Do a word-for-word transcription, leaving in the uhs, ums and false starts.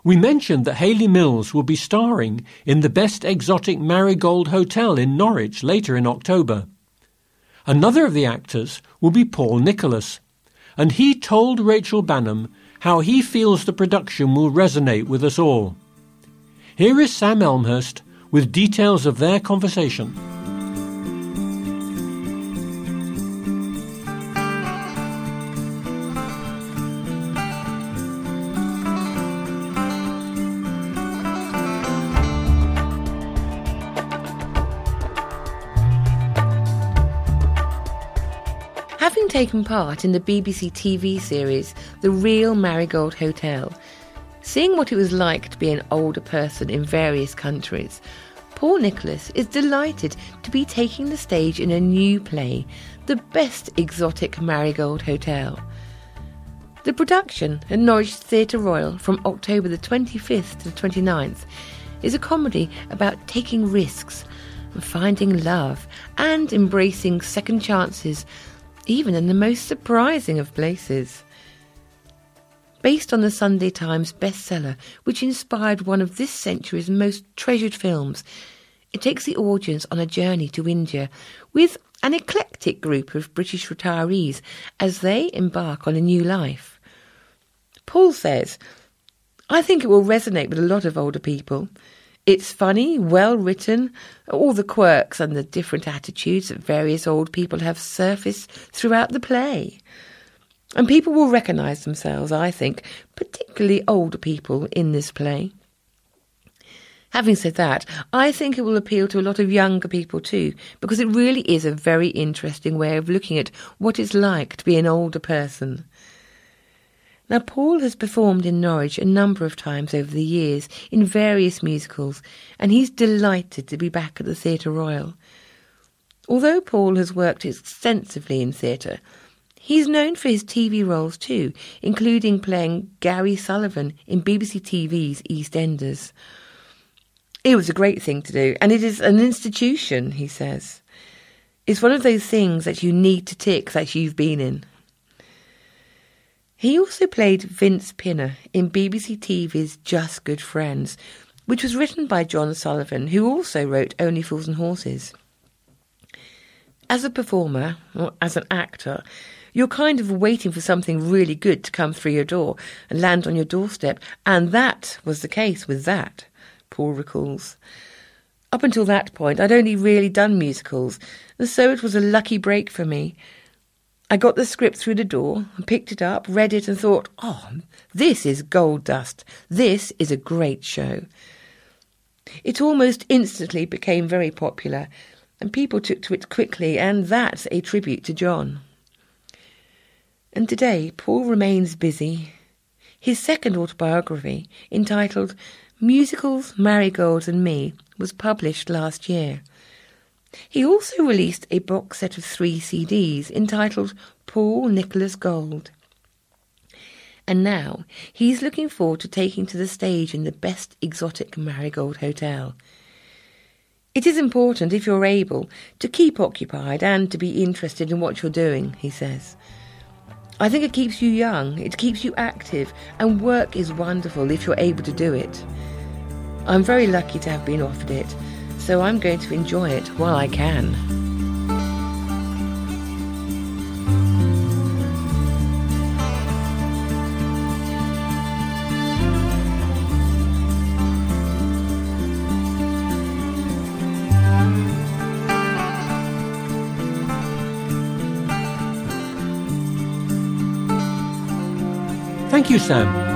We mentioned that Hayley Mills will be starring in the Best Exotic Marigold Hotel in Norwich later in October. Another of the actors will be Paul Nicholas, and he told Rachel Banham how he feels the production will resonate with us all. Here is Sam Elmhurst with details of their conversation. Having taken part in the B B C T V series The Real Marigold Hotel, seeing what it was like to be an older person in various countries, Paul Nicholas is delighted to be taking the stage in a new play, The Best Exotic Marigold Hotel. The production at Norwich Theatre Royal from October the twenty-fifth to the twenty-ninth is a comedy about taking risks, finding love and embracing second chances, even in the most surprising of places. Based on the Sunday Times bestseller, which inspired one of this century's most treasured films, it takes the audience on a journey to India with an eclectic group of British retirees as they embark on a new life. Paul says, "I think it will resonate with a lot of older people. It's funny, well written, all the quirks and the different attitudes that various old people have surfaced throughout the play. And people will recognise themselves, I think, particularly older people, in this play. Having said that, I think it will appeal to a lot of younger people too, because it really is a very interesting way of looking at what it's like to be an older person." Now, Paul has performed in Norwich a number of times over the years in various musicals, and he's delighted to be back at the Theatre Royal. Although Paul has worked extensively in theatre, he's known for his T V roles too, including playing Gary Sullivan in B B C T V's EastEnders. It was a great thing to do, and it is an institution, he says. It's one of those things that you need to tick that you've been in. He also played Vince Pinner in B B C T V's Just Good Friends, which was written by John Sullivan, who also wrote Only Fools and Horses. As a performer, or as an actor, you're kind of waiting for something really good to come through your door and land on your doorstep, and that was the case with that, Paul recalls. Up until that point, I'd only really done musicals, and so it was a lucky break for me. I got the script through the door and picked it up, read it and thought, oh, this is gold dust. This is a great show. It almost instantly became very popular, and people took to it quickly, and that's a tribute to John. And today, Paul remains busy. His second autobiography, entitled Musicals, Marigolds and Me, was published last year. He also released a box set of three C Ds entitled Paul Nicholas Gold. And now he's looking forward to taking to the stage in the Best Exotic Marigold Hotel. It is important, if you're able, to keep occupied and to be interested in what you're doing, he says. I think it keeps you young, it keeps you active, and work is wonderful if you're able to do it. I'm very lucky to have been offered it, so I'm going to enjoy it while I can. Thank you, Sam.